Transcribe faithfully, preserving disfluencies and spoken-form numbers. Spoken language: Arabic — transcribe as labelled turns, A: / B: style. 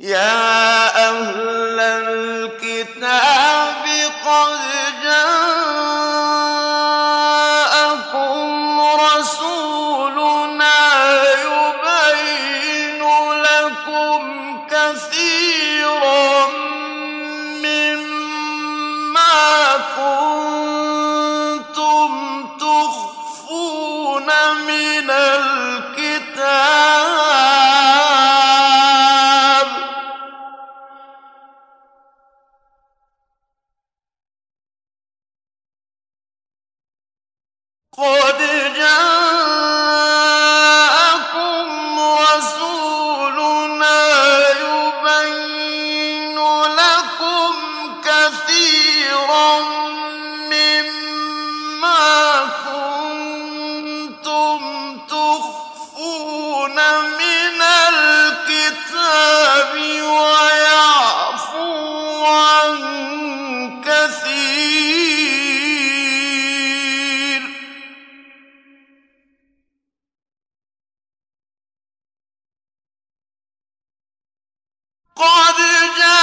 A: يَا أَهْلَ الْكِتَابِ قَدْ جَاءَكُمْ رَسُولُنَا يُبَيِّنُ لَكُمْ كَثِيرًا مِّمَّا كُنتُمْ تُخْفُونَ مِنَ الْكِتَابِ ۖ قَدْ جَاءَكُمْ رَسُولُنَا يُبَيِّنُ لَكُمْ كَثِيرًا مِّمَّا كُنتُمْ تُخْفُونَ مِنَ الْكِتَابِ وَيَعْفُو عَن كَثِيرٍ ۚ قَدْ